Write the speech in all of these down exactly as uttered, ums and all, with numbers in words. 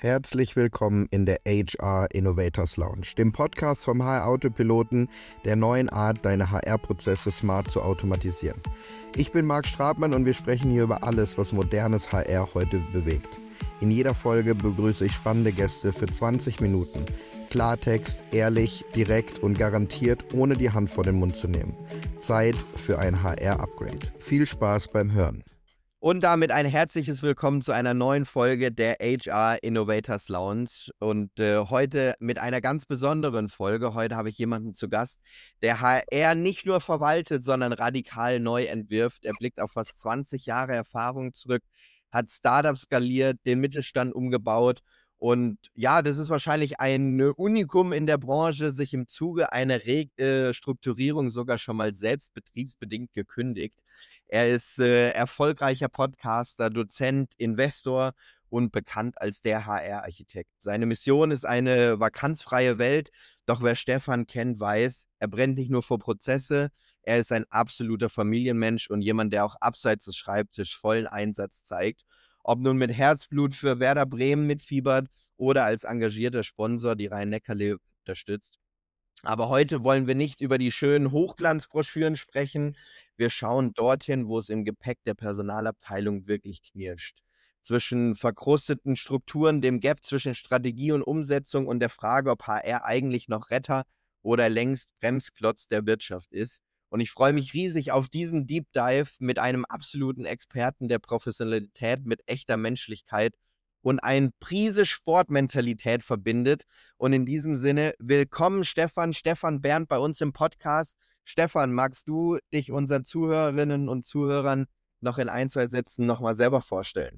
Herzlich willkommen in der H R Innovators Lounge, dem Podcast vom H R-Autopiloten, der neuen Art, deine H R-Prozesse smart zu automatisieren. Ich bin Marc Strabmann und wir sprechen hier über alles, was modernes H R heute bewegt. In jeder Folge begrüße ich spannende Gäste für zwanzig Minuten. Klartext, ehrlich, direkt und garantiert, ohne die Hand vor den Mund zu nehmen. Zeit für ein H R-Upgrade. Viel Spaß beim Hören. Und damit ein herzliches Willkommen zu einer neuen Folge der H R Innovators Lounge und äh, heute mit einer ganz besonderen Folge. Heute habe ich jemanden zu Gast, der H R nicht nur verwaltet, sondern radikal neu entwirft. Er blickt auf fast zwanzig Jahre Erfahrung zurück, hat Startups skaliert, den Mittelstand umgebaut und ja, das ist wahrscheinlich ein Unikum in der Branche, sich im Zuge einer Restrukturierung sogar schon mal selbst betriebsbedingt gekündigt. Er ist äh, erfolgreicher Podcaster, Dozent, Investor und bekannt als der H R-Architekt. Seine Mission ist eine vakanzfreie Welt, doch wer Stefan kennt, weiß, er brennt nicht nur für Prozesse, er ist ein absoluter Familienmensch und jemand, der auch abseits des Schreibtisches vollen Einsatz zeigt. Ob nun mit Herzblut für Werder Bremen mitfiebert oder als engagierter Sponsor die Rhein-Neckar-Löwen unterstützt. Aber heute wollen wir nicht über die schönen Hochglanzbroschüren sprechen. Wir schauen dorthin, wo es im Gepäck der Personalabteilung wirklich knirscht. Zwischen verkrusteten Strukturen, dem Gap zwischen Strategie und Umsetzung und der Frage, ob H R eigentlich noch Retter oder längst Bremsklotz der Wirtschaft ist. Und ich freue mich riesig auf diesen Deep Dive mit einem absoluten Experten der Professionalität mit echter Menschlichkeit und eine Prise Sportmentalität verbindet. Und in diesem Sinne, willkommen Stefan, Stefan Bernd bei uns im Podcast. Stefan, magst du dich unseren Zuhörerinnen und Zuhörern noch in ein, zwei Sätzen nochmal selber vorstellen?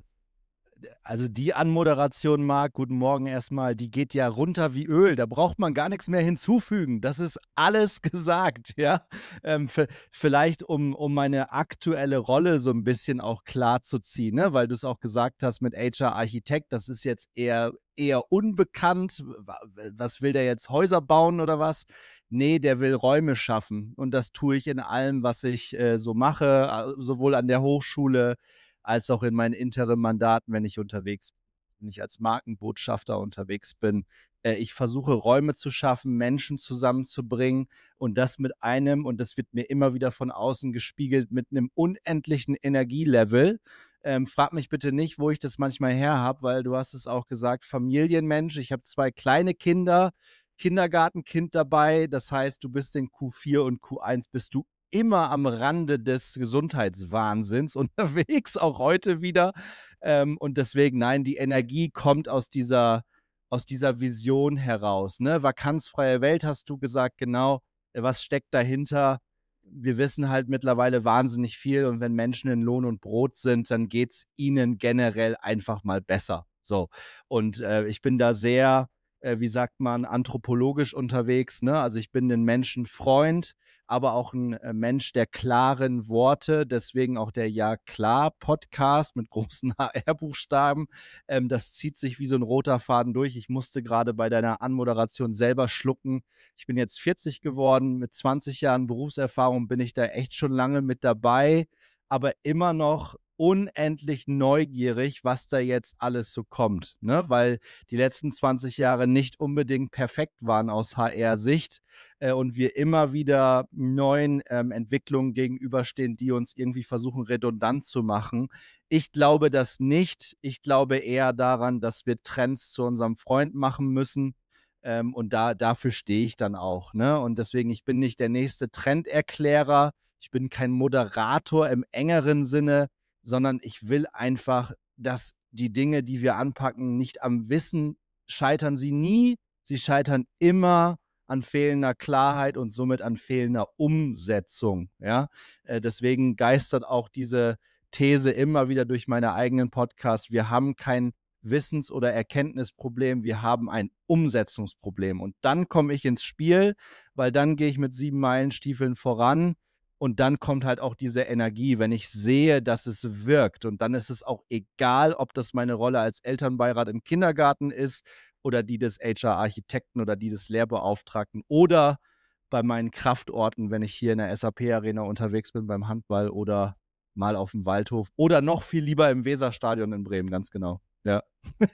Also die Anmoderation, Marc, guten Morgen erstmal, die geht ja runter wie Öl. Da braucht man gar nichts mehr hinzufügen. Das ist alles gesagt, ja. Ähm, f- vielleicht, um, um meine aktuelle Rolle so ein bisschen auch klar zu ziehen, ne? Weil du es auch gesagt hast mit H R-Architekt, das ist jetzt eher, eher unbekannt. Was will der jetzt, Häuser bauen oder was? Nee, der will Räume schaffen. Und das tue ich in allem, was ich äh, so mache, sowohl an der Hochschule, als auch in meinen Interim-Mandaten, wenn ich unterwegs bin, wenn ich als Markenbotschafter unterwegs bin. Äh, ich versuche Räume zu schaffen, Menschen zusammenzubringen und das mit einem, und das wird mir immer wieder von außen gespiegelt, mit einem unendlichen Energielevel. Ähm, frag mich bitte nicht, wo ich das manchmal her habe, weil du hast es auch gesagt, Familienmensch. Ich habe zwei kleine Kinder, Kindergartenkind dabei. Das heißt, du bist in Q vier und Q eins bist du immer am Rande des Gesundheitswahnsinns unterwegs, auch heute wieder. Ähm, und deswegen, nein, die Energie kommt aus dieser, aus dieser Vision heraus. Ne? Vakanzfreie Welt hast du gesagt, genau. Was steckt dahinter? Wir wissen halt mittlerweile wahnsinnig viel und wenn Menschen in Lohn und Brot sind, dann geht es ihnen generell einfach mal besser. So. Und äh, ich bin da sehr, äh, wie sagt man, anthropologisch unterwegs. Ne? Also ich bin ein Menschenfreund, aber auch ein äh, Mensch der klaren Worte, deswegen auch der Ja-Klar-Podcast mit großen H R-Buchstaben. Ähm, das zieht sich wie so ein roter Faden durch. Ich musste gerade bei deiner Anmoderation selber schlucken. Ich bin jetzt vierzig geworden, mit zwanzig Jahren Berufserfahrung bin ich da echt schon lange mit dabei, aber immer noch unendlich neugierig, was da jetzt alles so kommt, ne? Weil die letzten zwanzig Jahre nicht unbedingt perfekt waren aus H R-Sicht äh, und wir immer wieder neuen ähm, Entwicklungen gegenüberstehen, die uns irgendwie versuchen, redundant zu machen. Ich glaube das nicht. Ich glaube eher daran, dass wir Trends zu unserem Freund machen müssen. Ähm, und da, dafür stehe ich dann auch, ne? Und deswegen, ich bin nicht der nächste Trenderklärer. Ich bin kein Moderator im engeren Sinne, sondern ich will einfach, dass die Dinge, die wir anpacken, nicht am Wissen scheitern sie nie. Sie scheitern immer an fehlender Klarheit und somit an fehlender Umsetzung. Ja? Äh, deswegen geistert auch diese These immer wieder durch meine eigenen Podcasts. Wir haben kein Wissens- oder Erkenntnisproblem, wir haben ein Umsetzungsproblem. Und dann komme ich ins Spiel, weil dann gehe ich mit sieben Meilenstiefeln voran. Und dann kommt halt auch diese Energie, wenn ich sehe, dass es wirkt. Und dann ist es auch egal, ob das meine Rolle als Elternbeirat im Kindergarten ist oder die des H R-Architekten oder die des Lehrbeauftragten oder bei meinen Kraftorten, wenn ich hier in der S A P-Arena unterwegs bin beim Handball oder mal auf dem Waldhof oder noch viel lieber im Weserstadion in Bremen, ganz genau. Ja.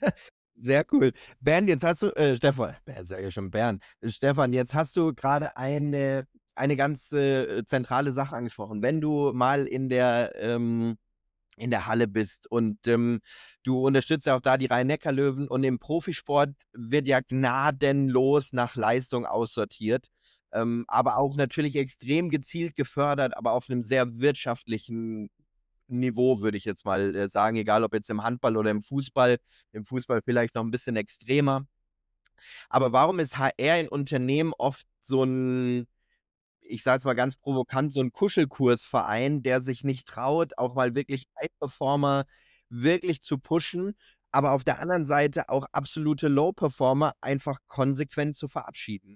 Sehr cool. Bernd, jetzt hast du, äh, Stefan, Bernd, sag ja schon Bernd. Stefan, jetzt hast du gerade eine, eine ganz äh, zentrale Sache angesprochen. Wenn du mal in der, ähm, in der Halle bist und ähm, du unterstützt ja auch da die Rhein-Neckar-Löwen und im Profisport wird ja gnadenlos nach Leistung aussortiert, ähm, aber auch natürlich extrem gezielt gefördert, aber auf einem sehr wirtschaftlichen Niveau, würde ich jetzt mal äh, sagen, egal ob jetzt im Handball oder im Fußball, im Fußball vielleicht noch ein bisschen extremer. Aber warum ist H R in Unternehmen oft so ein, ich sage es mal ganz provokant, so ein Kuschelkursverein, der sich nicht traut, auch mal wirklich High-Performer wirklich zu pushen, aber auf der anderen Seite auch absolute Low-Performer einfach konsequent zu verabschieden?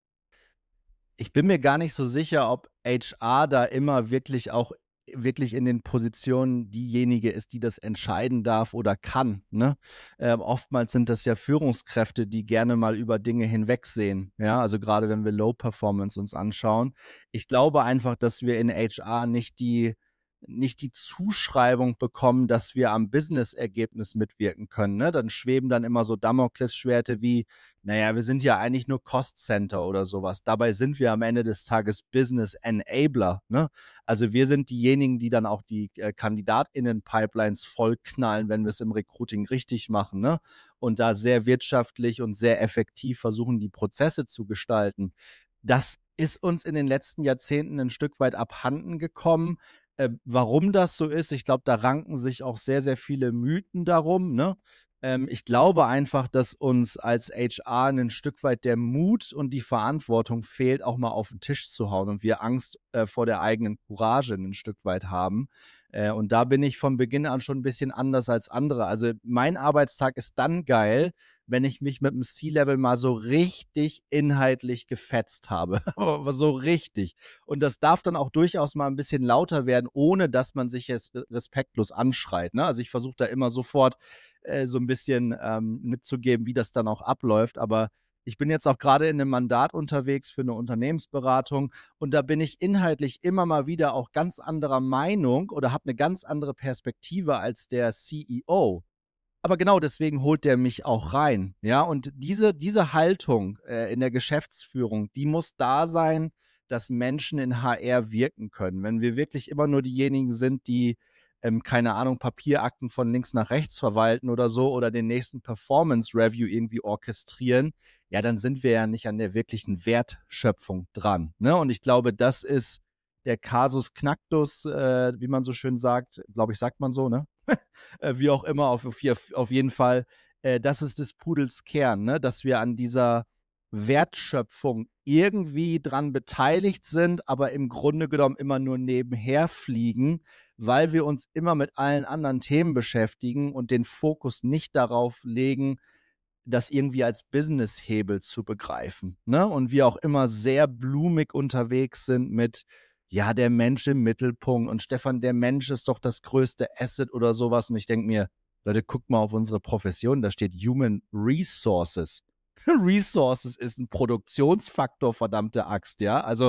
Ich bin mir gar nicht so sicher, ob H R da immer wirklich auch wirklich in den Positionen diejenige ist, die das entscheiden darf oder kann, ne? Ähm, oftmals sind das ja Führungskräfte, die gerne mal über Dinge hinwegsehen, ja? Also, gerade wenn wir Low Performance uns anschauen. Ich glaube einfach, dass wir in H R nicht die nicht die Zuschreibung bekommen, dass wir am Businessergebnis mitwirken können, ne? Dann schweben dann immer so Damoklesschwerter wie: „Na ja, wir sind ja eigentlich nur Cost Center“ oder sowas. Dabei sind wir am Ende des Tages Business Enabler, ne? Also, wir sind diejenigen, die dann auch die, äh, KandidatInnen-Pipelines vollknallen, wenn wir es im Recruiting richtig machen, ne? Und da sehr wirtschaftlich und sehr effektiv versuchen, die Prozesse zu gestalten. Das ist uns in den letzten Jahrzehnten ein Stück weit abhanden gekommen. Äh, warum das so ist, ich glaube, da ranken sich auch sehr, sehr viele Mythen darum, ne? Ähm, ich glaube einfach, dass uns als H R ein Stück weit der Mut und die Verantwortung fehlt, auch mal auf den Tisch zu hauen und wir Angst, äh, vor der eigenen Courage ein Stück weit haben. Äh, und da bin ich von Beginn an schon ein bisschen anders als andere. Also, mein Arbeitstag ist dann geil, wenn ich mich mit dem C-Level mal so richtig inhaltlich gefetzt habe, aber so richtig. Und das darf dann auch durchaus mal ein bisschen lauter werden, ohne dass man sich jetzt respektlos anschreit, ne? Also, ich versuche da immer sofort, äh, so ein bisschen, ähm, mitzugeben, wie das dann auch abläuft. Aber ich bin jetzt auch gerade in einem Mandat unterwegs für eine Unternehmensberatung und da bin ich inhaltlich immer mal wieder auch ganz anderer Meinung oder habe eine ganz andere Perspektive als der C E O. Aber genau deswegen holt der mich auch rein, ja? Und diese diese Haltung, äh, in der Geschäftsführung, die muss da sein, dass Menschen in H R wirken können. Wenn wir wirklich immer nur diejenigen sind, die, ähm, keine Ahnung, Papierakten von links nach rechts verwalten oder so oder den nächsten Performance Review irgendwie orchestrieren, ja, dann sind wir ja nicht an der wirklichen Wertschöpfung dran, ne? Und ich glaube, das ist der Kasus Knacktus, äh, wie man so schön sagt, glaube ich, sagt man so, ne? Äh, wie auch immer, auf, auf, auf jeden Fall, äh, das ist des Pudels Kern, ne? Dass wir an dieser Wertschöpfung irgendwie dran beteiligt sind, aber im Grunde genommen immer nur nebenher fliegen, weil wir uns immer mit allen anderen Themen beschäftigen und den Fokus nicht darauf legen, das irgendwie als Businesshebel zu begreifen, ne? Und wir auch immer sehr blumig unterwegs sind mit, ja, der Mensch im Mittelpunkt und Stefan, der Mensch ist doch das größte Asset oder sowas. Und ich denke mir, Leute, guckt mal auf unsere Profession, da steht Human Resources. Resources ist ein Produktionsfaktor, verdammte Axt, ja? Also,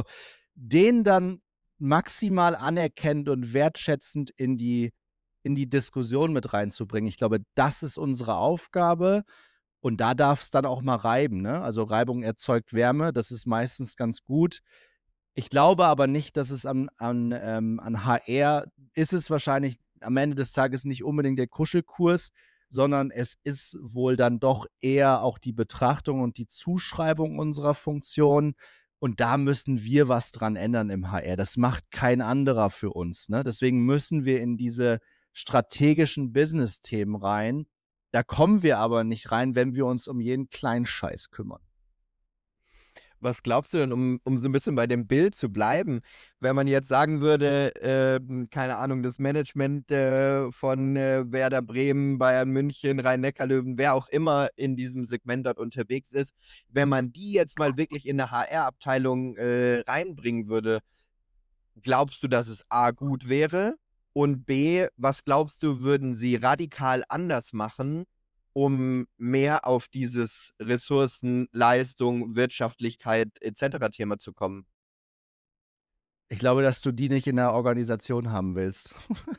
den dann maximal anerkennend und wertschätzend in die in die Diskussion mit reinzubringen. Ich glaube, das ist unsere Aufgabe. Und da darf es dann auch mal reiben, ne? Also, Reibung erzeugt Wärme, das ist meistens ganz gut. Ich glaube aber nicht, dass es an an, ähm an H R ist es wahrscheinlich am Ende des Tages nicht unbedingt der Kuschelkurs, sondern es ist wohl dann doch eher auch die Betrachtung und die Zuschreibung unserer Funktion. Und da müssen wir was dran ändern im H R. Das macht kein anderer für uns, ne? Deswegen müssen wir in diese strategischen Business-Themen rein. Da kommen wir aber nicht rein, wenn wir uns um jeden kleinen Scheiß kümmern. Was glaubst du denn, um, um so ein bisschen bei dem Bild zu bleiben, wenn man jetzt sagen würde, ähm, keine Ahnung, das Management äh, von äh, Werder Bremen, Bayern München, Rhein-Neckar-Löwen, wer auch immer in diesem Segment dort unterwegs ist, wenn man die jetzt mal wirklich in eine H R-Abteilung äh, reinbringen würde, glaubst du, dass es A gut wäre? Und B, was glaubst du, würden sie radikal anders machen, um mehr auf dieses Ressourcen, Leistung, Wirtschaftlichkeit et cetera Thema zu kommen? Ich glaube, dass du die nicht in der Organisation haben willst.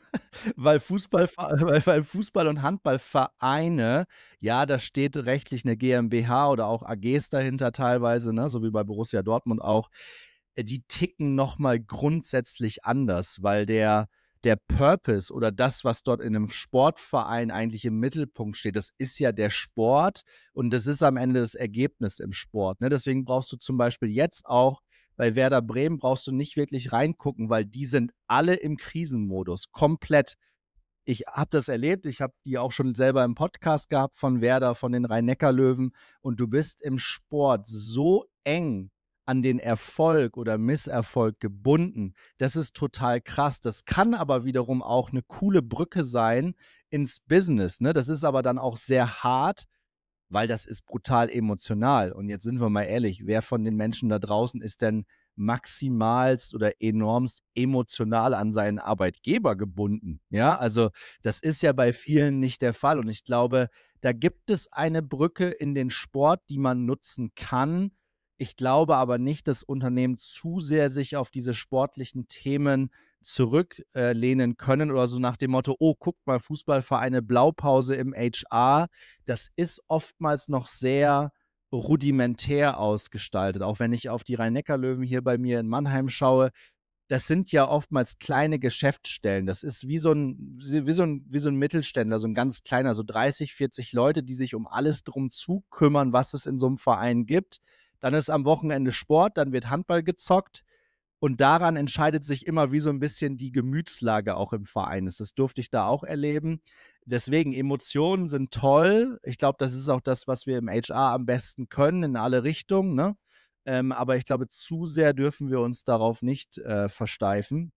Weil Fußball, weil, weil Fußball- und Handballvereine, ja, da steht rechtlich eine GmbH oder auch A Gs dahinter teilweise, ne, so wie bei Borussia Dortmund auch. äh, Die ticken nochmal grundsätzlich anders, weil der, der Purpose oder das, was dort in einem Sportverein eigentlich im Mittelpunkt steht, das ist ja der Sport und das ist am Ende das Ergebnis im Sport. Ne? Deswegen brauchst du zum Beispiel jetzt auch bei Werder Bremen brauchst du nicht wirklich reingucken, weil die sind alle im Krisenmodus, komplett. Ich habe das erlebt, ich habe die auch schon selber im Podcast gehabt von Werder, von den Rhein-Neckar-Löwen und du bist im Sport so eng an den Erfolg oder Misserfolg gebunden. Das ist total krass. Das kann aber wiederum auch eine coole Brücke sein ins Business. Ne? Das ist aber dann auch sehr hart, weil das ist brutal emotional. Und jetzt sind wir mal ehrlich, wer von den Menschen da draußen ist denn maximalst oder enormst emotional an seinen Arbeitgeber gebunden? Ja, also das ist ja bei vielen nicht der Fall. Und ich glaube, da gibt es eine Brücke in den Sport, die man nutzen kann. Ich glaube aber nicht, dass Unternehmen zu sehr sich auf diese sportlichen Themen zurücklehnen können oder so nach dem Motto, oh, guckt mal, Fußballvereine, Blaupause im H R. Das ist oftmals noch sehr rudimentär ausgestaltet. Auch wenn ich auf die Rhein-Neckar-Löwen hier bei mir in Mannheim schaue, das sind ja oftmals kleine Geschäftsstellen. Das ist wie so ein, wie so ein, wie so ein Mittelständler, so ein ganz kleiner, so dreißig, vierzig Leute, die sich um alles drum zu kümmern, was es in so einem Verein gibt. Dann ist am Wochenende Sport, dann wird Handball gezockt. Und daran entscheidet sich immer, wie so ein bisschen die Gemütslage auch im Verein ist. Das durfte ich da auch erleben. Deswegen, Emotionen sind toll. Ich glaube, das ist auch das, was wir im H R am besten können, in alle Richtungen. Ne? Ähm, aber ich glaube, zu sehr dürfen wir uns darauf nicht äh, versteifen.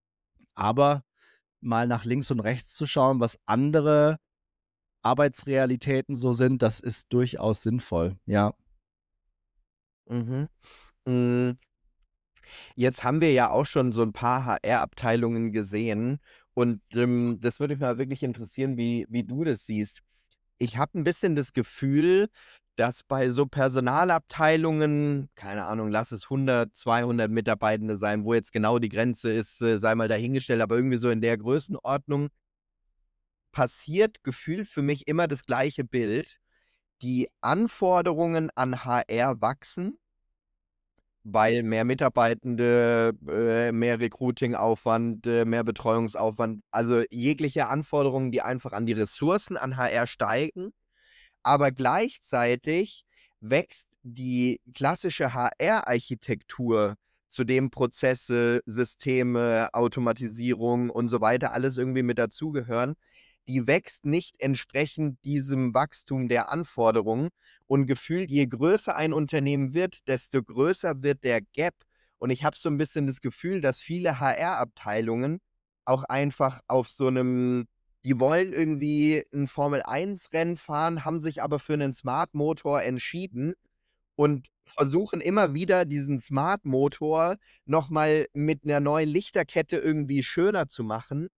Aber mal nach links und rechts zu schauen, was andere Arbeitsrealitäten so sind, das ist durchaus sinnvoll. Ja. Mhm. Mm, Jetzt haben wir ja auch schon so ein paar H R-Abteilungen gesehen und ähm, das würde mich mal wirklich interessieren, wie, wie du das siehst. Ich habe ein bisschen das Gefühl, dass bei so Personalabteilungen, keine Ahnung, lass es hundert, zweihundert Mitarbeitende sein, wo jetzt genau die Grenze ist, äh, sei mal dahingestellt, aber irgendwie so in der Größenordnung passiert gefühlt für mich immer das gleiche Bild. Die Anforderungen an H R wachsen, weil mehr Mitarbeitende, äh, mehr Recruiting-Aufwand, äh, mehr Betreuungsaufwand, also jegliche Anforderungen, die einfach an die Ressourcen an H R steigen. Aber gleichzeitig wächst die klassische H R-Architektur, zu dem Prozesse, Systeme, Automatisierung und so weiter alles irgendwie mit dazugehören, die wächst nicht entsprechend diesem Wachstum der Anforderungen. Und gefühlt, je größer ein Unternehmen wird, desto größer wird der Gap. Und ich habe so ein bisschen das Gefühl, dass viele H R-Abteilungen auch einfach auf so einem, die wollen irgendwie ein Formel eins Rennen fahren, haben sich aber für einen Smart-Motor entschieden und versuchen immer wieder diesen Smart-Motor nochmal mit einer neuen Lichterkette irgendwie schöner zu machen.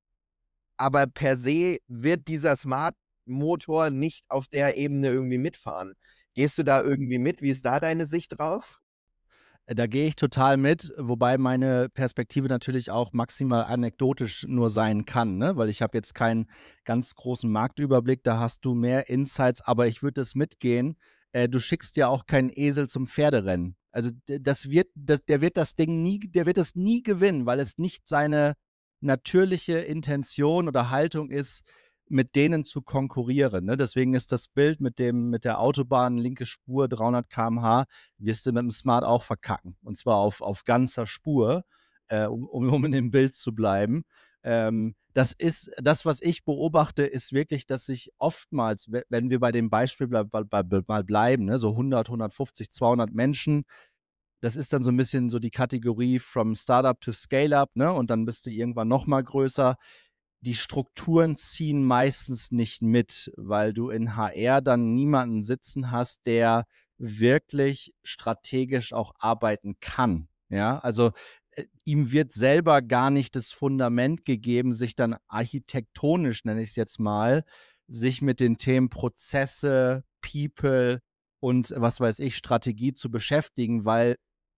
Aber per se wird dieser Smart-Motor nicht auf der Ebene irgendwie mitfahren. Gehst du da irgendwie mit? Wie ist da deine Sicht drauf? Da gehe ich total mit, wobei meine Perspektive natürlich auch maximal anekdotisch nur sein kann, ne? Weil ich habe jetzt keinen ganz großen Marktüberblick, da hast du mehr Insights, aber ich würde das mitgehen. Äh, du schickst ja auch keinen Esel zum Pferderennen. Also d- das wird, das, der wird das Ding nie, der wird das nie gewinnen, weil es nicht seine natürliche Intention oder Haltung ist, mit denen zu konkurrieren. Ne? Deswegen ist das Bild mit dem, mit der Autobahn, linke Spur, dreihundert Kilometer pro Stunde, wirst du mit dem Smart auch verkacken. Und zwar auf, auf ganzer Spur, äh, um, um in dem Bild zu bleiben. Ähm, das ist, das, was ich beobachte, ist wirklich, dass sich oftmals, wenn wir bei dem Beispiel bleib, bleib, mal bleiben, ne, so hundert, hundertfünfzig, zweihundert Menschen, das ist dann so ein bisschen so die Kategorie from Startup to Scale-up, ne? Und dann bist du irgendwann noch mal größer. Die Strukturen ziehen meistens nicht mit, weil du in H R dann niemanden sitzen hast, der wirklich strategisch auch arbeiten kann. Ja, also äh, ihm wird selber gar nicht das Fundament gegeben, sich dann architektonisch, nenne ich es jetzt mal, sich mit den Themen Prozesse, People und was weiß ich, Strategie zu beschäftigen, weil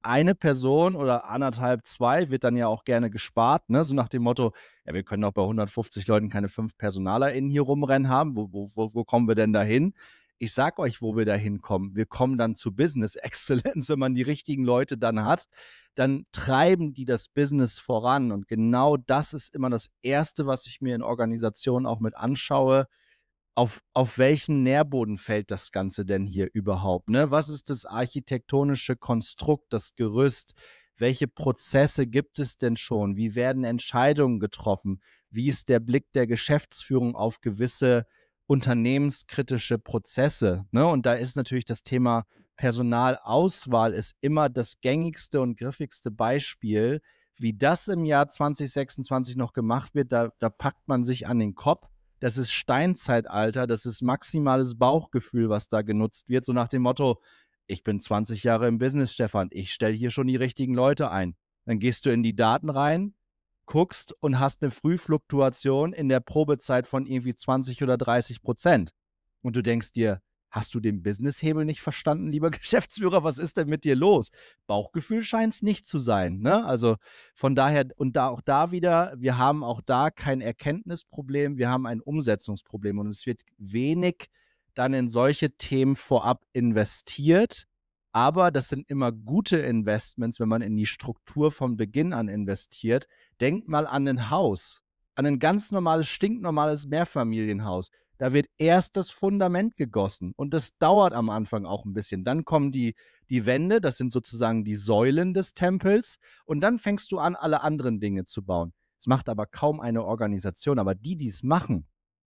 eine Person oder anderthalb, zwei wird dann ja auch gerne gespart, ne? So nach dem Motto, ja, wir können doch bei hundertfünfzig Leuten keine fünf PersonalerInnen hier rumrennen haben. Wo, wo, wo, wo kommen wir denn da hin? Ich sag euch, wo wir da hinkommen. Wir kommen dann zu Business Excellence, wenn man die richtigen Leute dann hat. Dann treiben die das Business voran. Und genau das ist immer das Erste, was ich mir in Organisationen auch mit anschaue. Auf, auf welchen Nährboden fällt das Ganze denn hier überhaupt? Ne? Was ist das architektonische Konstrukt, das Gerüst? Welche Prozesse gibt es denn schon? Wie werden Entscheidungen getroffen? Wie ist der Blick der Geschäftsführung auf gewisse unternehmenskritische Prozesse? Ne? Und da ist natürlich das Thema Personalauswahl ist immer das gängigste und griffigste Beispiel. Wie das im Jahr zwanzig sechsundzwanzig noch gemacht wird, da, da packt man sich an den Kopf. Das ist Steinzeitalter, das ist maximales Bauchgefühl, was da genutzt wird, so nach dem Motto, ich bin zwanzig Jahre im Business, Stefan, ich stelle hier schon die richtigen Leute ein. Dann gehst du in die Daten rein, guckst und hast eine Frühfluktuation in der Probezeit von irgendwie zwanzig oder dreißig Prozent. Und du denkst dir, hast du den Businesshebel nicht verstanden, lieber Geschäftsführer? Was ist denn mit dir los? Bauchgefühl scheint es nicht zu sein. Ne? Also von daher, und da auch da wieder, wir haben auch da kein Erkenntnisproblem, wir haben ein Umsetzungsproblem. Und es wird wenig dann in solche Themen vorab investiert. Aber das sind immer gute Investments, wenn man in die Struktur von Beginn an investiert. Denkt mal an ein Haus, an ein ganz normales, stinknormales Mehrfamilienhaus. Da wird erst das Fundament gegossen und das dauert am Anfang auch ein bisschen. Dann kommen die, die Wände, das sind sozusagen die Säulen des Tempels und dann fängst du an, alle anderen Dinge zu bauen. Das macht aber kaum eine Organisation, aber die, die es machen,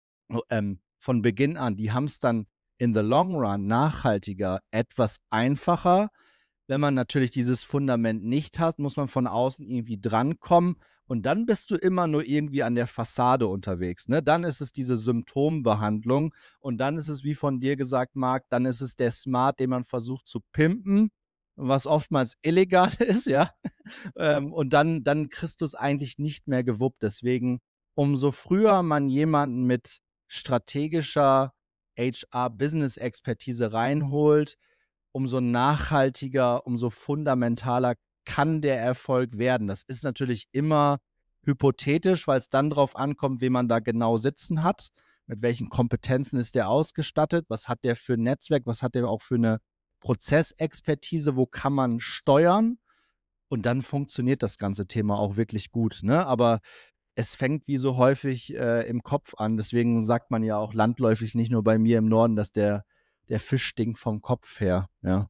ähm, von Beginn an, die haben es dann in the long run nachhaltiger, etwas einfacher. Wenn man natürlich dieses Fundament nicht hat, muss man von außen irgendwie drankommen und dann bist du immer nur irgendwie an der Fassade unterwegs. Ne? Dann ist es diese Symptombehandlung und dann ist es, wie von dir gesagt, Marc, dann ist es der Smart, den man versucht zu pimpen, was oftmals illegal ist, ja. ähm, und dann, dann kriegst du es eigentlich nicht mehr gewuppt. Deswegen, umso früher man jemanden mit strategischer H R-Business-Expertise reinholt, umso nachhaltiger, umso fundamentaler kann der Erfolg werden. Das ist natürlich immer hypothetisch, weil es dann darauf ankommt, wen man da genau sitzen hat, mit welchen Kompetenzen ist der ausgestattet, was hat der für ein Netzwerk, was hat der auch für eine Prozessexpertise, wo kann man steuern und dann funktioniert das ganze Thema auch wirklich gut. Ne? Aber es fängt wie so häufig äh, im Kopf an. Deswegen sagt man ja auch landläufig, nicht nur bei mir im Norden, dass der, der Fisch stinkt vom Kopf her. Ja.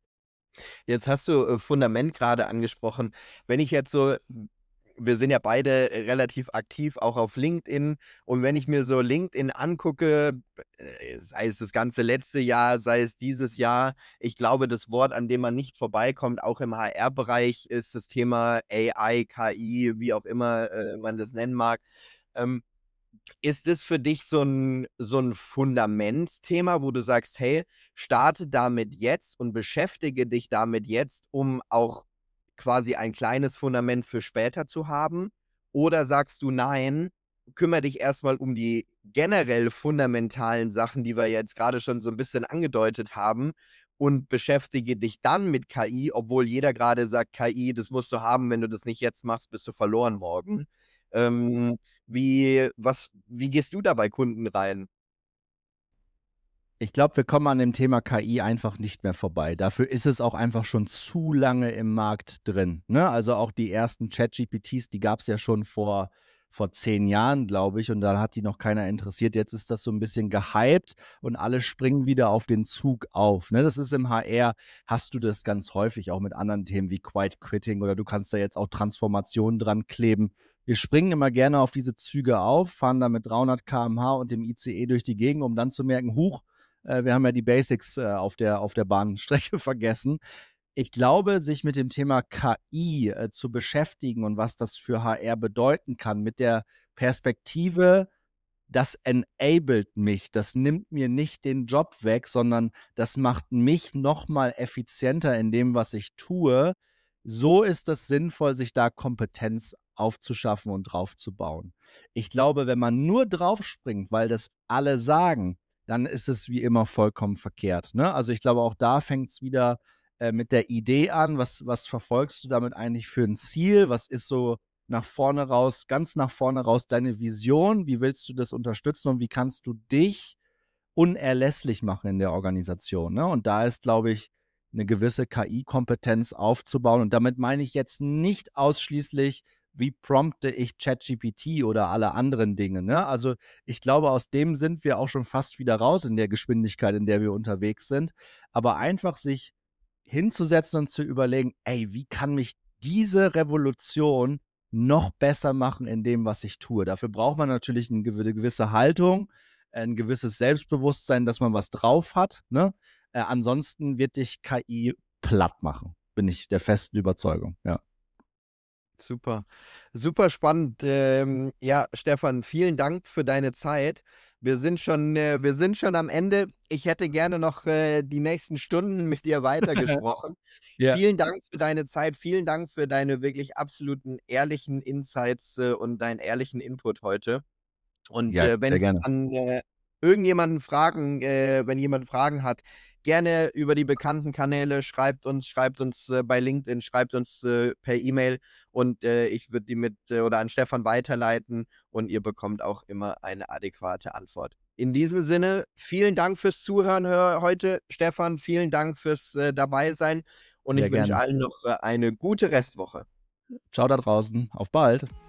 Jetzt hast du äh, Fundament gerade angesprochen. Wenn ich jetzt so, wir sind ja beide relativ aktiv, auch auf LinkedIn. Und wenn ich mir so LinkedIn angucke, äh, sei es das ganze letzte Jahr, sei es dieses Jahr, ich glaube, das Wort, an dem man nicht vorbeikommt, auch im H R-Bereich, ist das Thema A I, K I, wie auch immer äh, man das nennen mag. Ähm, Ist es für dich so ein, so ein Fundamentsthema, wo du sagst, hey, starte damit jetzt und beschäftige dich damit jetzt, um auch quasi ein kleines Fundament für später zu haben? Oder sagst du, nein, kümmere dich erstmal um die generell fundamentalen Sachen, die wir jetzt gerade schon so ein bisschen angedeutet haben und beschäftige dich dann mit K I, obwohl jeder gerade sagt, K I, das musst du haben, wenn du das nicht jetzt machst, bist du verloren morgen. Ähm, wie, was, wie gehst du da bei Kunden rein? Ich glaube, wir kommen an dem Thema K I einfach nicht mehr vorbei. Dafür ist es auch einfach schon zu lange im Markt drin. Ne? Also auch die ersten Chat-G P Ts, die gab es ja schon vor, vor zehn Jahren, glaube ich, und da hat die noch keiner interessiert. Jetzt ist das so ein bisschen gehypt und alle springen wieder auf den Zug auf. Ne? Das ist im H R, hast du das ganz häufig, auch mit anderen Themen wie Quiet Quitting oder du kannst da jetzt auch Transformationen dran kleben. Wir springen immer gerne auf diese Züge auf, fahren da mit dreihundert Kilometer pro Stunde und dem I C E durch die Gegend, um dann zu merken, huch, äh, wir haben ja die Basics äh, auf der, auf der Bahnstrecke vergessen. Ich glaube, sich mit dem Thema K I äh, zu beschäftigen und was das für H R bedeuten kann, mit der Perspektive, das enabled mich, das nimmt mir nicht den Job weg, sondern das macht mich nochmal effizienter in dem, was ich tue. So ist es sinnvoll, sich da Kompetenz aufzuschaffen und draufzubauen. Ich glaube, wenn man nur draufspringt, weil das alle sagen, dann ist es wie immer vollkommen verkehrt. Ne? Also ich glaube, auch da fängt es wieder äh, mit der Idee an? Was, was verfolgst du damit eigentlich für ein Ziel? Was ist so nach vorne raus, ganz nach vorne raus deine Vision? Wie willst du das unterstützen und wie kannst du dich unerlässlich machen in der Organisation? Ne? Und da ist, glaube ich, eine gewisse K I-Kompetenz aufzubauen. Und damit meine ich jetzt nicht ausschließlich, wie prompte ich ChatGPT oder alle anderen Dinge. Ne? Also ich glaube, aus dem sind wir auch schon fast wieder raus in der Geschwindigkeit, in der wir unterwegs sind. Aber einfach sich hinzusetzen und zu überlegen, ey, wie kann mich diese Revolution noch besser machen in dem, was ich tue? Dafür braucht man natürlich eine gewisse Haltung, ein gewisses Selbstbewusstsein, dass man was drauf hat. Ne? Äh, ansonsten wird dich K I platt machen, bin ich der festen Überzeugung. Ja. Super, super spannend. Ähm, ja, Stefan, vielen Dank für deine Zeit. Wir sind schon, äh, wir sind schon am Ende. Ich hätte gerne noch äh, die nächsten Stunden mit dir weitergesprochen. Ja, Vielen Dank für deine Zeit. Vielen Dank für deine wirklich absoluten ehrlichen Insights äh, und deinen ehrlichen Input heute. Und ja, äh, wenn sehr es gerne. an äh, irgendjemanden Fragen, äh, wenn jemand Fragen hat, gerne über die bekannten Kanäle, schreibt uns, schreibt uns äh, bei LinkedIn, schreibt uns äh, per E-Mail und äh, ich würde die mit äh, oder an Stefan weiterleiten und ihr bekommt auch immer eine adäquate Antwort. In diesem Sinne, vielen Dank fürs Zuhören hör- heute, Stefan, vielen Dank fürs äh, Dabeisein und Sehr ich wünsche gerne. allen noch äh, eine gute Restwoche. Ciao da draußen. Auf bald.